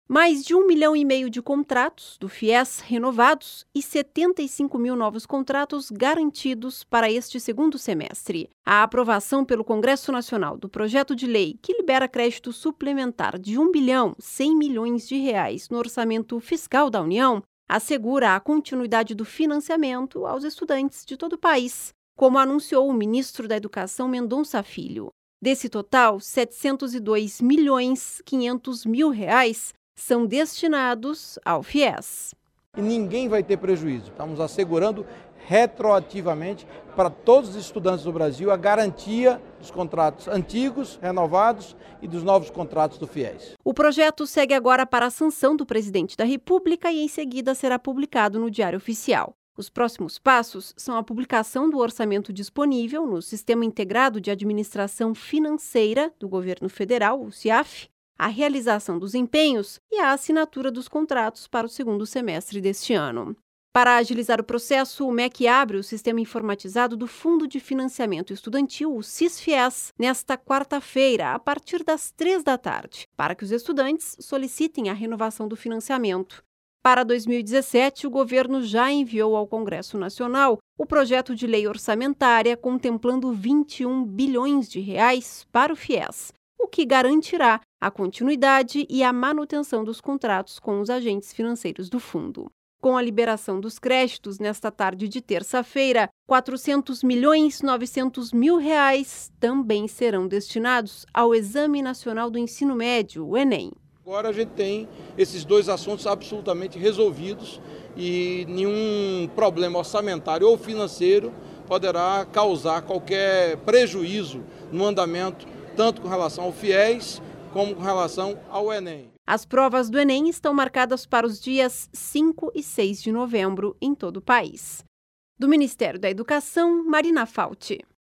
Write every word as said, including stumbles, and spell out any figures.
Mais de um milhão e meio de contratos do FIES renovados e setenta e cinco mil novos contratos garantidos para este segundo semestre. A aprovação pelo Congresso Nacional do projeto de lei que libera crédito suplementar de um bilhão cem milhões de reais no orçamento fiscal da União assegura a continuidade do financiamento aos estudantes de todo o país, como anunciou o ministro da Educação Mendonça Filho. Desse total, setecentos e dois milhões quinhentos mil reais são destinados ao FIES. E ninguém vai ter prejuízo. Estamos assegurando retroativamente para todos os estudantes do Brasil a garantia dos contratos antigos, renovados e dos novos contratos do FIES. O projeto segue agora para a sanção do presidente da República e em seguida será publicado no Diário Oficial. Os próximos passos são a publicação do orçamento disponível no Sistema Integrado de Administração Financeira do Governo Federal, o CIAF, a realização dos empenhos e a assinatura dos contratos para o segundo semestre deste ano. Para agilizar o processo, o M E C abre o Sistema Informatizado do Fundo de Financiamento Estudantil, o SISFIES, nesta quarta-feira, a partir das três da tarde, para que os estudantes solicitem a renovação do financiamento. Para dois mil e dezessete, o governo já enviou ao Congresso Nacional o projeto de lei orçamentária contemplando vinte e um bilhões de reais para o FIES, o que garantirá a continuidade e a manutenção dos contratos com os agentes financeiros do fundo. Com a liberação dos créditos nesta tarde de terça-feira, quatrocentos milhões novecentos mil reais também serão destinados ao Exame Nacional do Ensino Médio, o Enem. Agora a gente tem esses dois assuntos absolutamente resolvidos e nenhum problema orçamentário ou financeiro poderá causar qualquer prejuízo no andamento, tanto com relação ao FIES como com relação ao Enem. As provas do Enem estão marcadas para os dias cinco e seis de novembro em todo o país. Do Ministério da Educação, Marina Fauti.